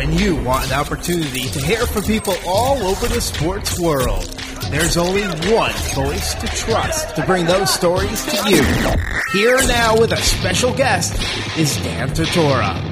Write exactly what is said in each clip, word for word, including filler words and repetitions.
When you want an opportunity to hear from people all over the sports world, there's only one voice to trust to bring those stories to you. Here now with a special guest is Dan Tortora.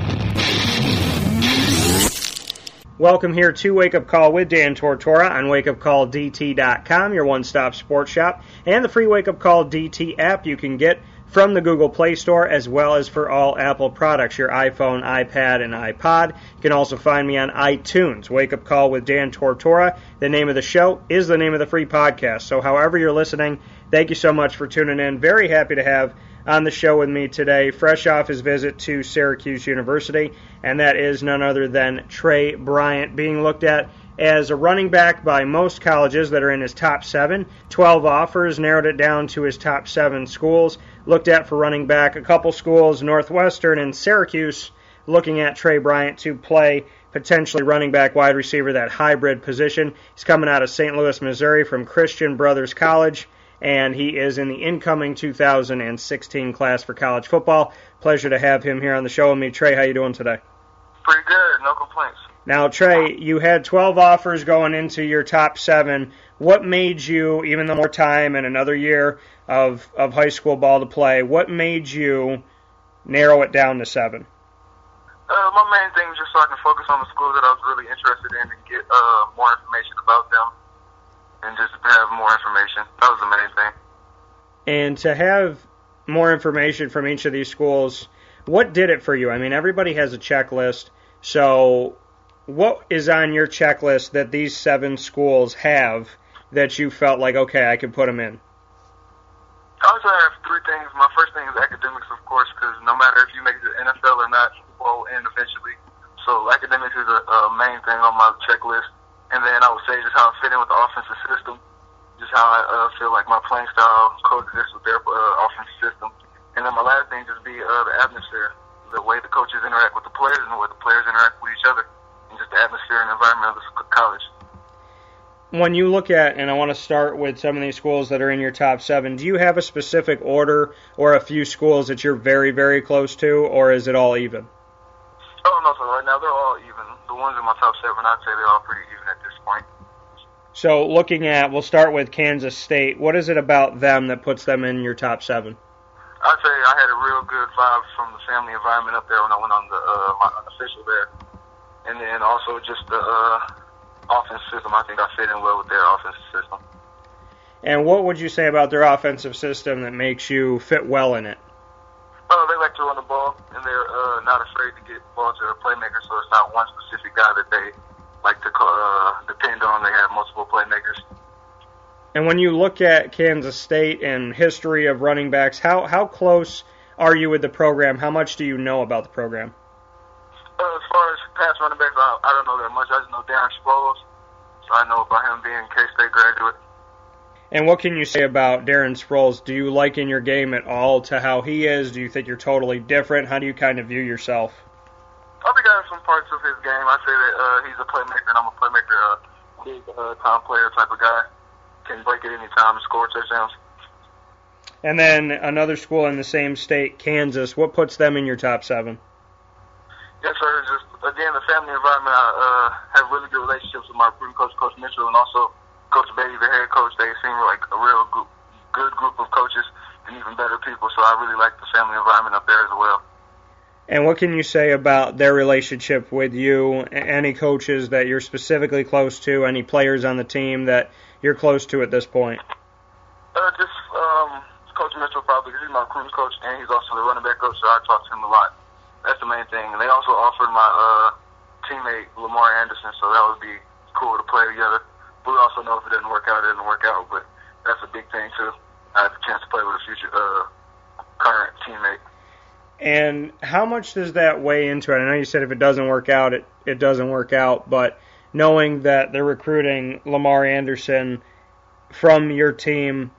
Welcome here to Wake Up Call with Dan Tortora on wake up call d t dot com, your one-stop sports shop, and the free Wake Up Call D T app you can get from the Google Play Store, as well as for all Apple products, your iPhone, iPad, and iPod. You can also find me on iTunes. Wake Up Call with Dan Tortora. The name of the show is the name of the free podcast. So however you're listening, thank you so much for tuning in. Very happy to have on the show with me today, fresh off his visit to Syracuse University, and that is none other than Trey Bryant, being looked at as a running back by most colleges that are in his top seven. twelve offers, narrowed it down to his top seven schools. Looked at for running back, a couple schools, Northwestern and Syracuse, looking at Trey Bryant to play potentially running back, wide receiver, that hybrid position. He's coming out of Saint Louis, Missouri from Christian Brothers College, and he is in the incoming two thousand sixteen class for college football. Pleasure to have him here on the show with me. Trey, how you doing today? Pretty good, no complaints. Now, Trey, you had twelve offers going into your top seven. What made you, even though more time and another year of, of high school ball to play, what made you narrow it down to seven? Uh, my main thing was just so I can focus on the schools that I was really interested in and get uh, more information about them and just have more information. That was the main thing. And to have more information from each of these schools, what did it for you? I mean, everybody has a checklist, so what is on your checklist that these seven schools have that you felt like, okay, I can put them in? I would say I have three things. My first thing is academics, of course, because no matter if you make it to the N F L or not, football will end eventually. So academics is a, a main thing on my checklist. And then I would say just how I fit in with the offensive system, just how I uh, feel like my playing style coexists with their uh, offensive system. And then my last thing just be uh, the atmosphere, the way the coaches interact with the players and the way the players interact with each other, and just the atmosphere and environment of the college. When you look at, and I want to start with some of these schools that are in your top seven, do you have a specific order or a few schools that you're very, very close to, or is it all even? Oh, no, so right now they're all even. The ones in my top seven, I'd say they're all pretty even at this point. So looking at, we'll start with Kansas State. What is it about them that puts them in your top seven? I'd say I had a real good vibe from the family environment up there when I went on the uh, my unofficial there. And then also just the uh, offensive system. I think I fit in well with their offensive system. And what would you say about their offensive system that makes you fit well in it? Oh, they like to run the ball, and they're uh, not afraid to get the ball to a playmaker, so it's not one specific guy that they like to uh, depend on. They have multiple playmakers. And when you look at Kansas State and history of running backs, how, how close are you with the program? How much do you know about the program? Uh, as far as past running backs, I, I don't know that much. I just know Darren Sproles, so I know about him being a K-State graduate. And what can you say about Darren Sproles? Do you liken your game at all to how he is? Do you think you're totally different? How do you kind of view yourself? I think I have some parts of his game. I say that uh, he's a playmaker, and I'm a playmaker, a uh, big uh, time player type of guy. Can break at any time and score touchdowns. And then another school in the same state, Kansas. What puts them in your top seven? Yes, sir. Just, again, the family environment. I uh, have really good relationships with my recruiting coach, Coach Mitchell, and also Coach Beatty, the head coach. They seem like a real group, good group of coaches and even better people, so I really like the family environment up there as well. And what can you say about their relationship with you? Any coaches that you're specifically close to? Any players on the team that you're close to at this point? Uh, just um, Coach Mitchell, probably, because he's my recruiting coach, and he's also the running back coach, so I talk to him a lot. That's the main thing. And they also offered my uh, teammate, Lamar Anderson, so that would be cool to play together. But we also know if it doesn't work out, it doesn't work out, but that's a big thing, too. I have a chance to play with a future uh, current teammate. And how much does that weigh into it? I know you said if it doesn't work out, it, it doesn't work out, but knowing that they're recruiting Lamar Anderson from your team,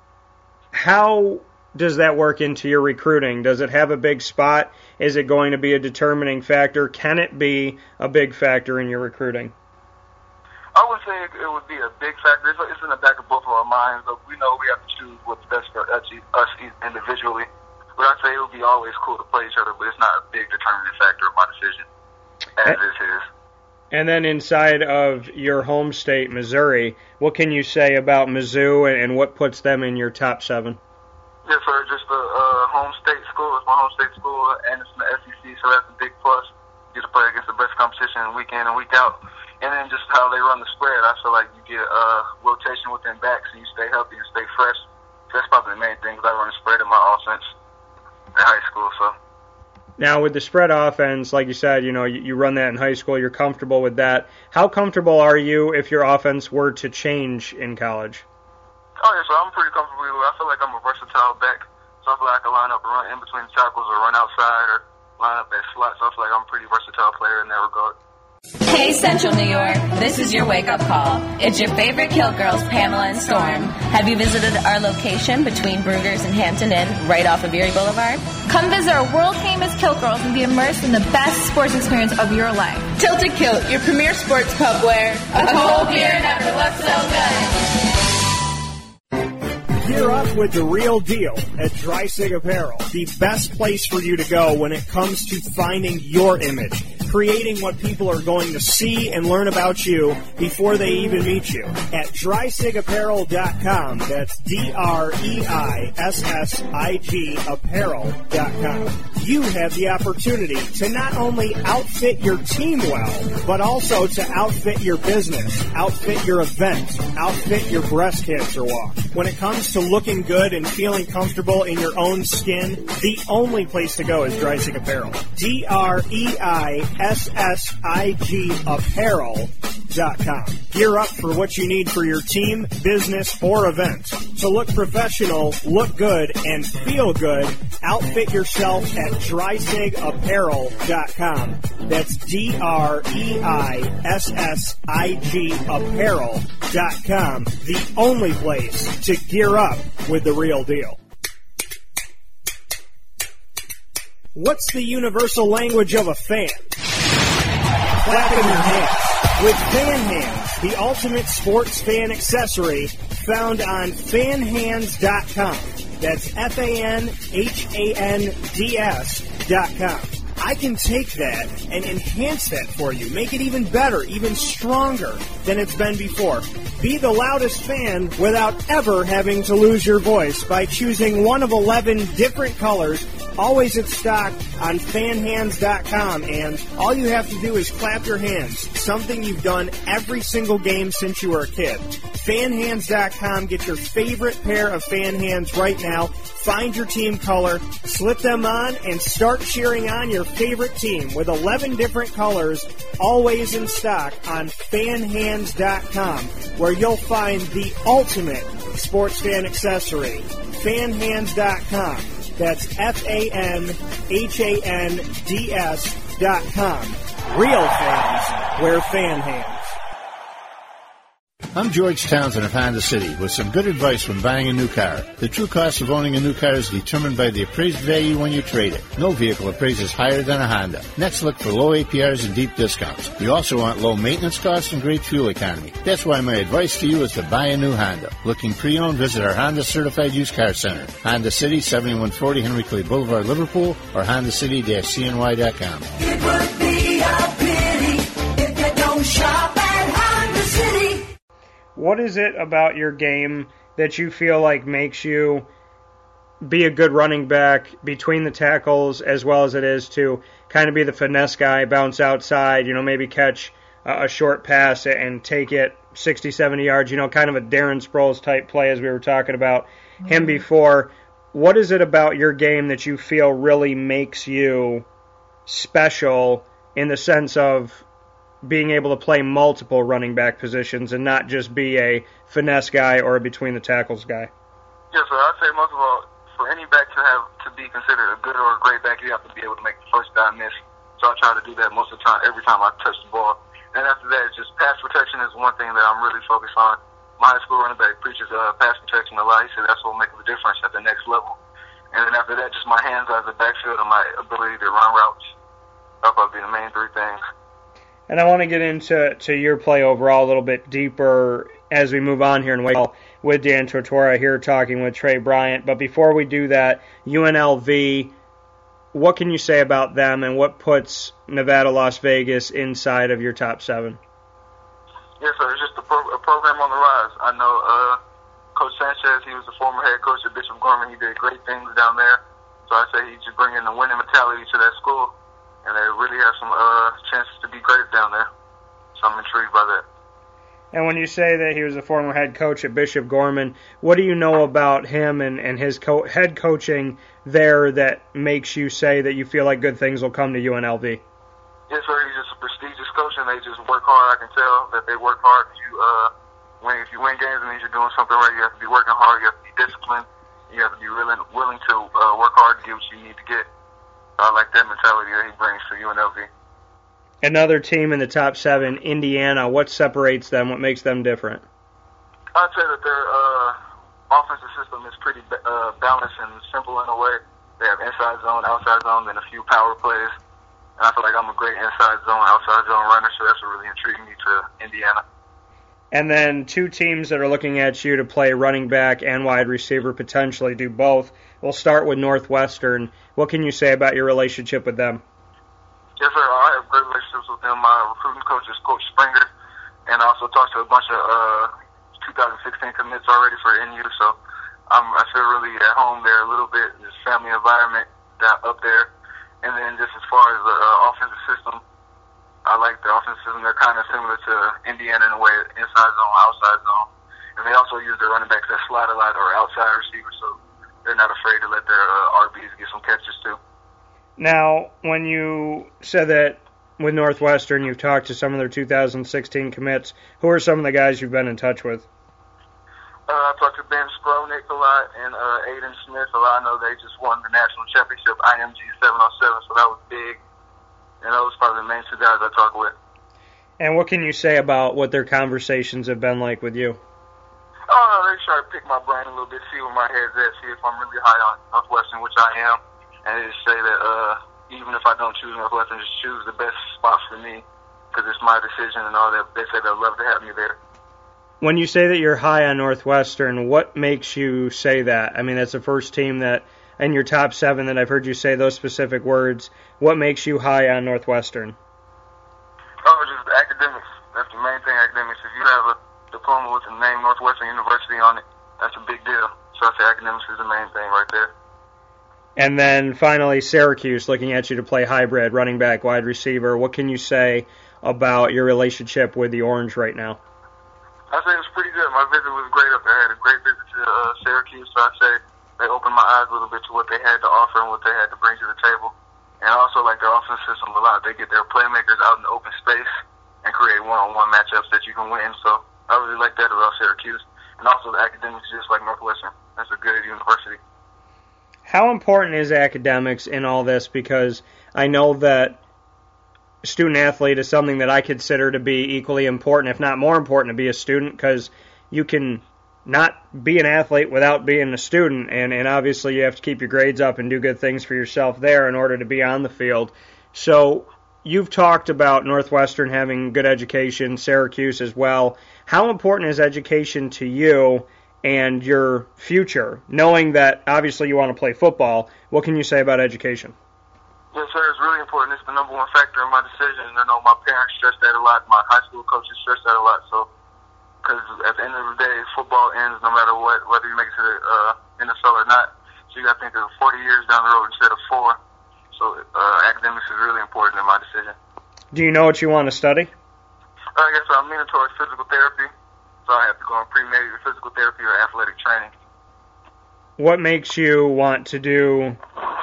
how does that work into your recruiting? Does it have a big spot? Is it going to be a determining factor? Can it be a big factor in your recruiting? I would say it would be a big factor. It's, it's in the back of both of our minds. But we know we have to choose what's best for us, us individually. But I'd say it would be always cool to play each other, but it's not a big determining factor of my decision, as and, is his. And then inside of your home state, Missouri, what can you say about Mizzou and what puts them in your top seven? Yes, sir. Just the uh, home state school. It's my home state school, and it's in the S E C, so that's a big plus. You get to play against the best competition week in and week out. And then just how they run the spread, I feel like you get uh, rotation within backs and you stay healthy and stay fresh. So that's probably the main thing, because I run the spread in my offense in high school. So now with the spread offense, like you said, you know, you, you run that in high school. You're comfortable with that. How comfortable are you if your offense were to change in college? Oh, yeah, so I'm pretty comfortable with it. I feel like I'm a versatile back. So I feel like I can line up and run in between the tackles or run outside or line up at slot. So I feel like I'm a pretty versatile player in that regard. Hey, Central New York, this is your wake-up call. It's your favorite Kill Girls, Pamela and Storm. Have you visited our location between Brugger's and Hampton Inn, right off of Erie Boulevard? Come visit our world-famous Kill Girls and be immersed in the best sports experience of your life. Tilted Kilt, your premier sports pub where a cold beer never looks so good. Gear up with the real deal at Dreisig Apparel, the best place for you to go when it comes to finding your image, creating what people are going to see and learn about you before they even meet you. At dreisig apparel dot com, that's D R E I S S I G apparel dot com. You have the opportunity to not only outfit your team well, but also to outfit your business, outfit your event, outfit your breast cancer walk. When it comes to looking good and feeling comfortable in your own skin, the only place to go is Dreisig Apparel. D R E I S S I G apparel dot com. Gear up for what you need for your team, business, or event. To look professional, look good, and feel good, outfit yourself at dreisig apparel dot com. That's D R E I S S I G apparel dot com. The only place to gear up with the real deal. What's the universal language of a fan? Clapping your hands. With Fan Hands, the ultimate sports fan accessory, found on fan hands dot com. That's F A N H A N D S dot com. I can take that and enhance that for you, make it even better, even stronger than it's been before. Be the loudest fan without ever having to lose your voice by choosing one of eleven different colors, always in stock on fan hands dot com, and all you have to do is clap your hands, something you've done every single game since you were a kid. fan hands dot com, get your favorite pair of fan hands right now, find your team color, slip them on, and start cheering on your favorite team with eleven different colors, always in stock on fan hands dot com, where you'll find the ultimate sports fan accessory. fan hands dot com. That's F A N H A N D S dot com. Real fans wear fan hands. I'm George Townsend of Honda City with some good advice when buying a new car. The true cost of owning a new car is determined by the appraised value when you trade it. No vehicle appraises higher than a Honda. Next, look for low A P Rs and deep discounts. You also want low maintenance costs and great fuel economy. That's why my advice to you is to buy a new Honda. Looking pre-owned, visit our Honda Certified Used Car Center. Honda City, seventy-one forty Henry Clay Boulevard, Liverpool, or honda city dash c n y dot com. It would be a pity if you don't shop at Honda City. What is it about your game that you feel like makes you be a good running back between the tackles, as well as it is to kind of be the finesse guy, bounce outside, you know, maybe catch a short pass and take it sixty, seventy yards, you know, kind of a Darren Sproles type play as we were talking about mm-hmm. him before. What is it about your game that you feel really makes you special in the sense of being able to play multiple running back positions and not just be a finesse guy or a between the tackles guy? Yeah, so I'd say most of all, for any back to have to be considered a good or a great back, you have to be able to make the first guy miss. So I try to do that most of the time, every time I touch the ball. And after that, it's just pass protection is one thing that I'm really focused on. My high school running back preaches uh, pass protection a lot. He said that's what will make the difference at the next level. And then after that, just my hands out of the backfield and my ability to run routes. That'll probably be the main three things. And I want to get into to your play overall a little bit deeper as we move on here in Wake with Dan Tortora here talking with Trey Bryant. But before we do that, U N L V what can you say about them and what puts Nevada, Las Vegas inside of your top seven? Yes, sir. It's just a, pro- a program on the rise. I know uh, Coach Sanchez, he was the former head coach at Bishop Gorman. He did great things down there. So I say he should bring in the winning mentality to that school, and they really have some uh, chances to be great down there. So I'm intrigued by that. And when you say that he was a former head coach at Bishop Gorman, what do you know about him and, and his co- head coaching there that makes you say that you feel like good things will come to U N L V? Yes, sir. He's just a prestigious coach, and they just work hard. I can tell that they work hard. If you, uh, when, if you win games, it means you're doing something right. You have to be working hard. You have to be disciplined. You have to be willing, willing to uh, work hard to get what you need to get. So I like that mentality that he brings to U N L V. Another team in the top seven, Indiana. What separates them? What makes them different? I'd say that their uh, offensive system is pretty uh, balanced and simple in a way. They have inside zone, outside zone, and a few power plays. And I feel like I'm a great inside zone, outside zone runner, so that's what really intrigued me to Indiana. And then two teams that are looking at you to play running back and wide receiver, potentially do both. We'll start with Northwestern. What can you say about your relationship with them? Yes, sir. I have great relationships with them. My recruiting coach is Coach Springer, and I also talked to a bunch of uh, twenty sixteen commits already for N U, so I'm, I feel really at home there a little bit. This family environment down up there. And then just as far as the uh, offensive system, I like the offensive system. They're kind of similar to Indiana in a way, inside zone, outside zone. And they also use their running backs that slide a lot or outside receivers, so they're not afraid to let their uh, R Bs get some catches too. Now, when you said that with Northwestern, you've talked to some of their two thousand sixteen commits, who are some of the guys you've been in touch with? Uh, I talked to Ben Skronik a lot and uh, Aiden Smith a lot. I know they just won the national championship, I M G seven oh seven, so that was big. And those are probably the main two guys I talk with. And what can you say about what their conversations have been like with you? Oh, they try to pick my brain a little bit, see where my head's at, see if I'm really high on Northwestern, which I am. And they just say that uh, even if I don't choose Northwestern, just choose the best spot for me because it's my decision and all that. They say they'd love to have me there. When you say that you're high on Northwestern, what makes you say that? I mean, that's the first team that, in your top seven, that I've heard you say those specific words. What makes you high on Northwestern? Oh, just the academics. That's the main thing, academics. If you have a diploma with the name Northwestern University on it, that's a big deal. So I say academics is the main thing right there. And then finally, Syracuse, looking at you to play hybrid, running back, wide receiver. What can you say about your relationship with the Orange right now? I say it's pretty good. My visit was great up there. I had a great visit to uh, Syracuse, so I say they opened my eyes a little bit to what they had to offer and what they had to bring to the table. And I also like their offense system a lot. They get their playmakers out in the open space and create one-on-one matchups that you can win. So I really like that about Syracuse. And also the academics, just like Northwestern. That's a good university. How important is academics in all this? Because I know that student athlete is something that I consider to be equally important, if not more important, to be a student, because you can not be an athlete without being a student, and, and obviously you have to keep your grades up and do good things for yourself there in order to be on the field. So you've talked about Northwestern having good education, Syracuse as well. How important is education to you and your future, knowing that obviously you want to play football? What can you say about education? Yes, sir. It's really important. It's the number one factor in my decision. I know my parents stressed that a lot. My high school coaches stressed that a lot. So, because at the end of the day, football ends no matter what, whether you make it to the uh, N F L or not. So you got to think of forty years down the road instead of four. So uh, academics is really important in my decision. Do you know what you want to study? Uh, yes, sir. I'm leaning towards physical therapy. So I have to go on pre-med physical therapy or athletic training. What makes you want to do...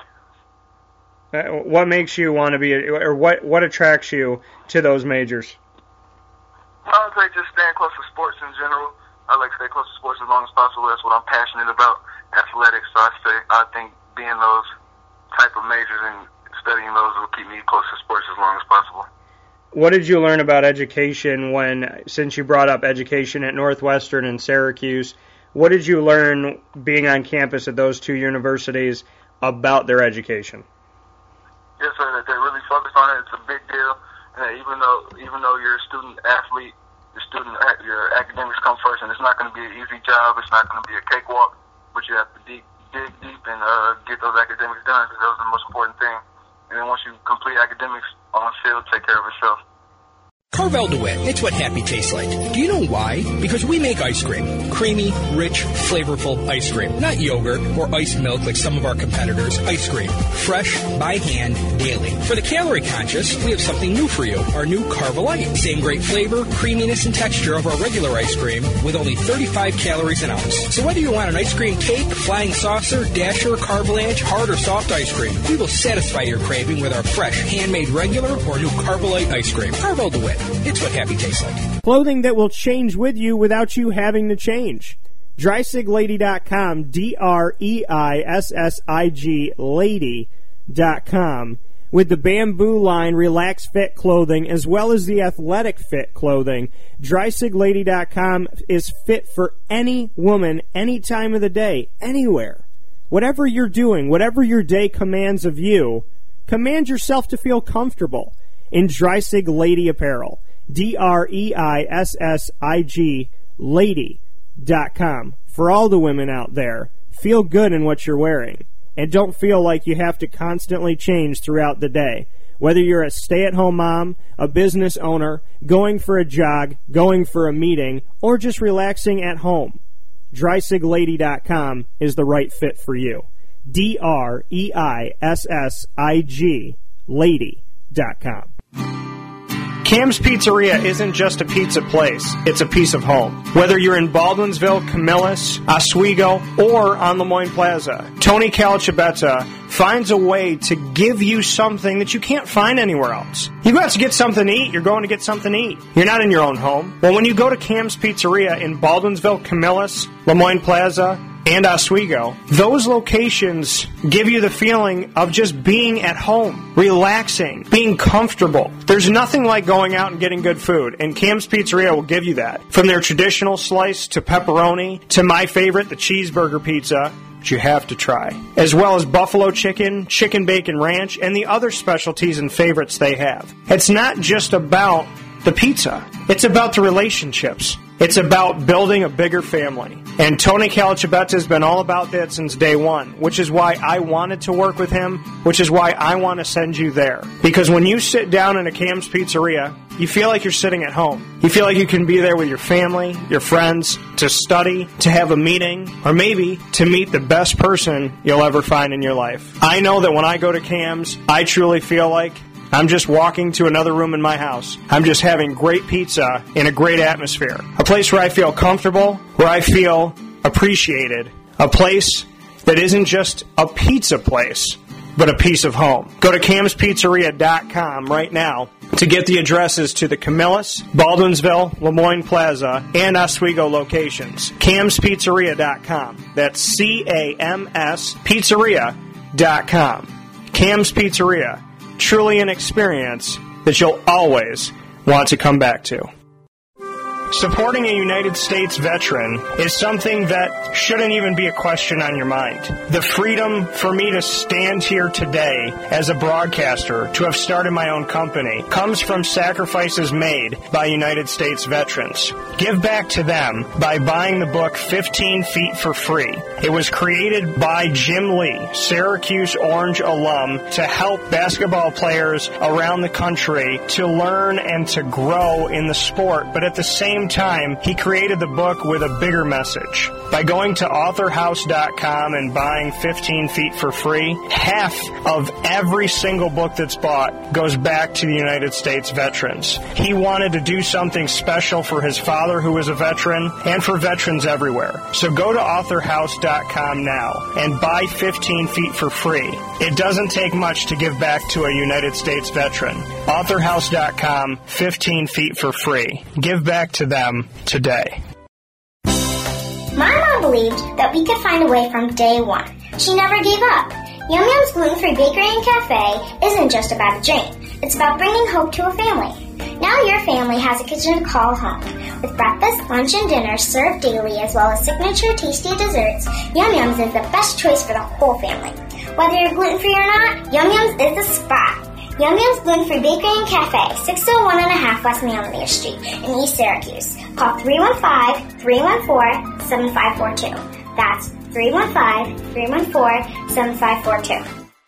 Uh, what makes you want to be, or what what attracts you to those majors? I would say just staying close to sports in general. I like to stay close to sports as long as possible. That's what I'm passionate about, athletics. So I say I think being those type of majors and studying those will keep me close to sports as long as possible. What did you learn about education when, since you brought up education at Northwestern and Syracuse, what did you learn being on campus at those two universities about their education? Yes, sir, that they really focus on it. It's a big deal. And that even though even though you're a student athlete, your student your academics come first, and it's not going to be an easy job. It's not going to be a cakewalk, but you have to dig, dig deep and uh, get those academics done, because that was the most important thing. And then once you complete academics on field, take care of yourself. Carvel DeWitt, it's what happy tastes like. Do you know why? Because we make ice cream. Creamy, rich, flavorful ice cream. Not yogurt or iced milk like some of our competitors. Ice cream. Fresh, by hand, daily. For the calorie conscious, we have something new for you. Our new Carvelite. Same great flavor, creaminess, and texture of our regular ice cream with only thirty-five calories an ounce. So whether you want an ice cream cake, flying saucer, dasher, carvalanche, hard or soft ice cream, we will satisfy your craving with our fresh, handmade regular or new Carvelite ice cream. Carvel DeWitt. It's what happy tastes like. Clothing that will change with you without you having to change. dry sig lady dot com, D R E I S S I G, lady dot com. With the Bamboo line Relax Fit clothing as well as the Athletic Fit clothing, dry sig lady dot com is fit for any woman, any time of the day, anywhere. Whatever you're doing, whatever your day commands of you, command yourself to feel comfortable in Dreisig Lady Apparel. D R E I S S I G, lady dot com. For all the women out there, feel good in what you're wearing. And don't feel like you have to constantly change throughout the day. Whether you're a stay-at-home mom, a business owner, going for a jog, going for a meeting, or just relaxing at home, dry sig lady dot com is the right fit for you. D R E I S S I G, lady dot com. Cam's Pizzeria isn't just a pizza place, it's a piece of home. Whether you're in Baldwinsville, Camillus, Oswego, or on Lemoyne Plaza, Tony Calacibetta finds a way to give you something that you can't find anywhere else. You go out to get something to eat, you're going to get something to eat. You're not in your own home. Well, when you go to Cam's Pizzeria in Baldwinsville, Camillus, Lemoyne Plaza, and Oswego, those locations give you the feeling of just being at home, relaxing, being comfortable. There's nothing like going out and getting good food, and Cam's Pizzeria will give you that. From their traditional slice to pepperoni to my favorite, the cheeseburger pizza, which you have to try, as well as buffalo chicken, chicken bacon ranch, and the other specialties and favorites they have. It's not just about the pizza. It's about the relationships. It's about building a bigger family. And Tony Calacibetta has been all about that since day one, which is why I wanted to work with him, which is why I want to send you there. Because when you sit down in a Cam's Pizzeria, you feel like you're sitting at home. You feel like you can be there with your family, your friends, to study, to have a meeting, or maybe to meet the best person you'll ever find in your life. I know that when I go to Cam's, I truly feel like I'm just walking to another room in my house. I'm just having great pizza in a great atmosphere. A place where I feel comfortable, where I feel appreciated. A place that isn't just a pizza place, but a piece of home. Go to cams pizzeria dot com right now to get the addresses to the Camillus, Baldwinsville, Lemoyne Plaza, and Oswego locations. cams pizzeria dot com. That's C A M S Pizzeria dot com. Cam's Pizzeria. Truly an experience that you'll always want to come back to. Supporting a United States veteran is something that shouldn't even be a question on your mind. The freedom for me to stand here today as a broadcaster, to have started my own company, comes from sacrifices made by United States veterans. Give back to them by buying the book fifteen feet for free. It was created by Jim Lee, Syracuse Orange alum, to help basketball players around the country to learn and to grow in the sport, but at the same time, he created the book with a bigger message. By going to author house dot com and buying fifteen feet for free, half of every single book that's bought goes back to the United States veterans. He wanted to do something special for his father, who was a veteran, and for veterans everywhere. So go to author house dot com now and buy fifteen feet for free. It doesn't take much to give back to a United States veteran. author house dot com, fifteen feet for free. Give back to them today. My mom believed that we could find a way from day one. She never gave up. Yum Yum's gluten-free bakery and cafe isn't just about a drink. It's about bringing hope to a family. Now your family has a kitchen to call home. With breakfast, lunch, and dinner served daily, as well as signature tasty desserts, Yum Yum's is the best choice for the whole family. Whether you're gluten-free or not, Yum Yum's is the spot. Yum Yum's Gluten-Free Bakery and Cafe, six oh one and a half West Melamere Street in East Syracuse. Call three one five, three one four, seven five four two. That's three one five, three one four, seven five four two.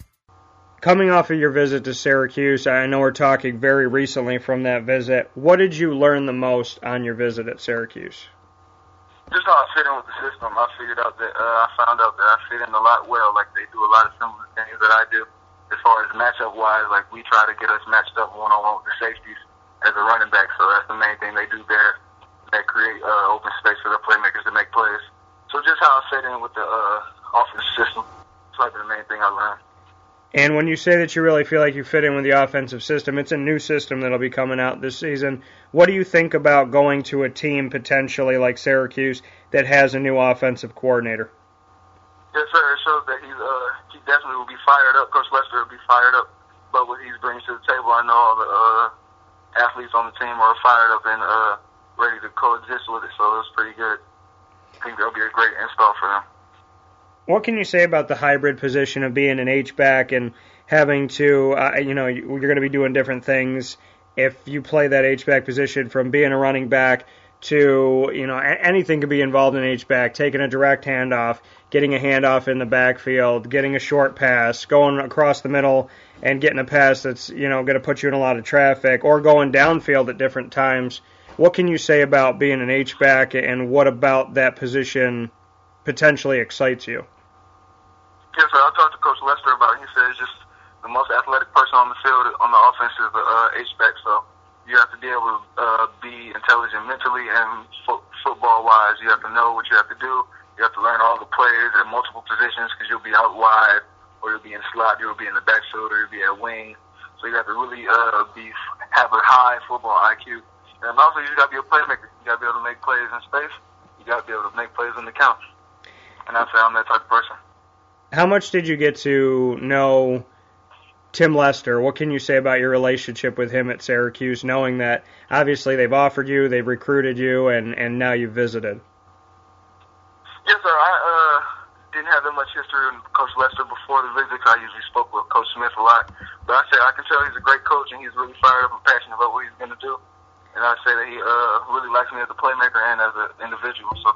Coming off of your visit to Syracuse, I know we're talking very recently from that visit. What did you learn the most on your visit at Syracuse? Just how I fit in with the system. I figured out that uh, I found out that I fit in a lot well. Like, they do a lot of similar things that I do. As far as matchup-wise, like, we try to get us matched up one-on-one with the safeties as a running back. So that's the main thing they do there. They create uh, open space for the playmakers to make plays. So just how I fit in with the uh, offensive system. It's like the main thing I learned. And when you say that you really feel like you fit in with the offensive system, it's a new system that'll be coming out this season. What do you think about going to a team potentially like Syracuse that has a new offensive coordinator? Yes, sir. It shows that he's uh, he definitely will be fired up. Coach Lester will be fired up about what he's bringing to the table. I know all the uh, athletes on the team are fired up and uh, ready to coexist with it, so it's pretty good. I think that'll be a great install for them. What can you say about the hybrid position of being an H-back and having to, uh, you know, you're going to be doing different things if you play that H-back position, from being a running back to, you know, anything could be involved in H-back, taking a direct handoff, getting a handoff in the backfield, getting a short pass, going across the middle and getting a pass that's, you know, going to put you in a lot of traffic, or going downfield at different times. What can you say about being an H-back, and what about that position potentially excites you? Yes, sir. I talked to Coach Lester about it. He said it's just the most athletic person on the field on the offense is the uh, H-back. So you have to be able to uh, be intelligent mentally and fo- football-wise. You have to know what you have to do. You have to learn all the plays at multiple positions, because you'll be out wide, or you'll be in slot, you'll be in the backfield, or you'll be at wing. So you have to really uh, be have a high football I Q. And also, you got to be a playmaker. You got to be able to make plays in space. You got to be able to make plays in the count. And I say I'm that type of person. How much did you get to know Tim Lester? What can you say about your relationship with him at Syracuse, knowing that obviously they've offered you, they've recruited you, and, and now you've visited? Yes, sir. I uh, didn't have that much history with Coach Lester before the visit. I usually spoke with Coach Smith a lot. But I say I can tell he's a great coach, and he's really fired up and passionate about what he's going to do. And I say that he uh, really likes me as a playmaker and as an individual. So.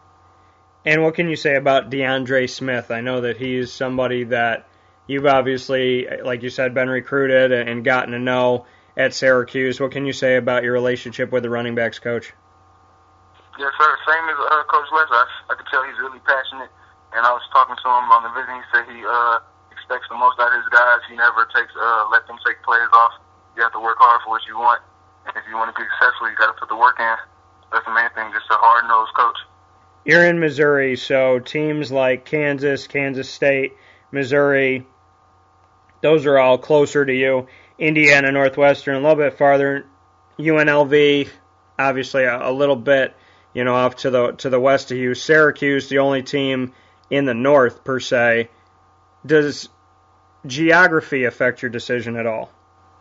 And what can you say about DeAndre Smith? I know that he's somebody that you've obviously, like you said, been recruited and gotten to know at Syracuse. What can you say about your relationship with the running backs coach? Yes, sir. Same as uh, Coach Lester. I, I could tell he's really passionate. And I was talking to him on the visit. He said he uh, expects the most out of his guys. He never takes uh, let them take plays off. You have to work hard for what you want. And if you want to be successful, you got to put the work in. That's the main thing, just a hard-nosed coach. You're in Missouri, so teams like Kansas, Kansas State, Missouri, those are all closer to you. Indiana, Northwestern, a little bit farther. U N L V, obviously a, a little bit, you know, off to the to the west of you. Syracuse, the only team in the north, per se. Does geography affect your decision at all?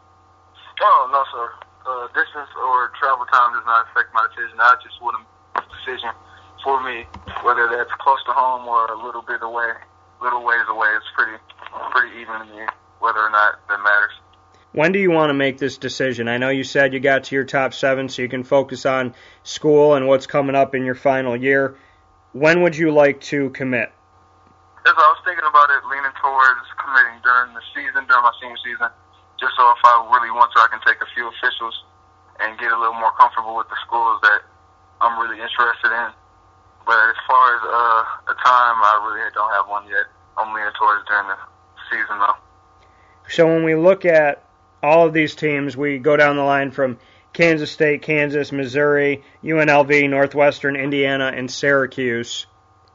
Oh, no, sir. Uh, distance or travel time does not affect my decision. I just want a decision for me, whether that's close to home or a little bit away, little ways away. It's pretty pretty even to me, whether or not that matters. When do you want to make this decision? I know you said you got to your top seven, so you can focus on school and what's coming up in your final year. When would you like to commit? Yes, I was thinking about it, leaning towards committing during the season, during my senior season, just so if I really want to, I can take a few officials and get a little more comfortable with the schools that I'm really interested in. But as far as uh, the time, I really don't have one yet. I'm leaning towards during the season, though. So when we look at all of these teams, we go down the line from Kansas State, Kansas, Missouri, U N L V, Northwestern, Indiana, and Syracuse.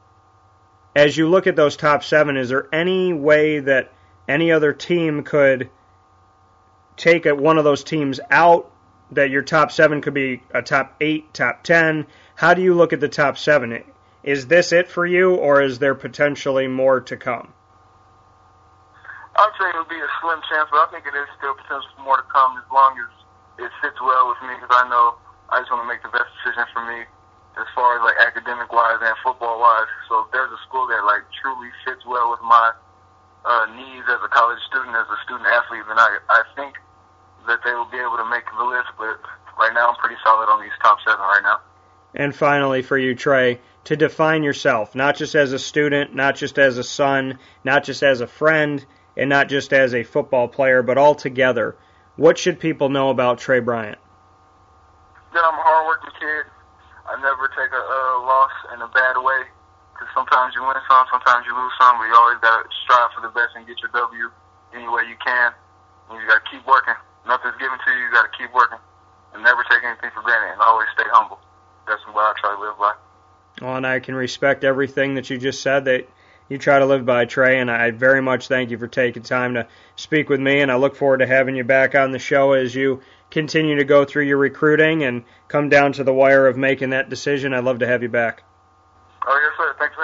As you look at those top seven, is there any way that any other team could take a, one of those teams out, that your top seven could be a top eight, top ten? How do you look at the top seven? Is this it for you, or is there potentially more to come? I'd say it would be a slim chance, but I think it is still potential for more to come as long as it fits well with me, because I know I just want to make the best decision for me as far as like academic-wise and football-wise. So if there's a school that like truly fits well with my uh, needs as a college student, as a student-athlete, then I, I think that they will be able to make the list, but right now I'm pretty solid on these top seven right now. And finally for you, Trey, to define yourself, not just as a student, not just as a son, not just as a friend, and not just as a football player, but altogether, what should people know about Trey Bryant? That I'm a hard-working kid. I never take a uh, loss in a bad way, because sometimes you win some, sometimes you lose some, but you always got to strive for the best and get your W any way you can. And you got to keep working. Nothing's given to you. You got to keep working and never take anything for granted, and always stay humble. That's what I try to live by. Well, and I can respect everything that you just said that you try to live by, Trey, and I very much thank you for taking time to speak with me, and I look forward to having you back on the show as you continue to go through your recruiting and come down to the wire of making that decision. I'd love to have you back. Oh, yes, sir. Thank you.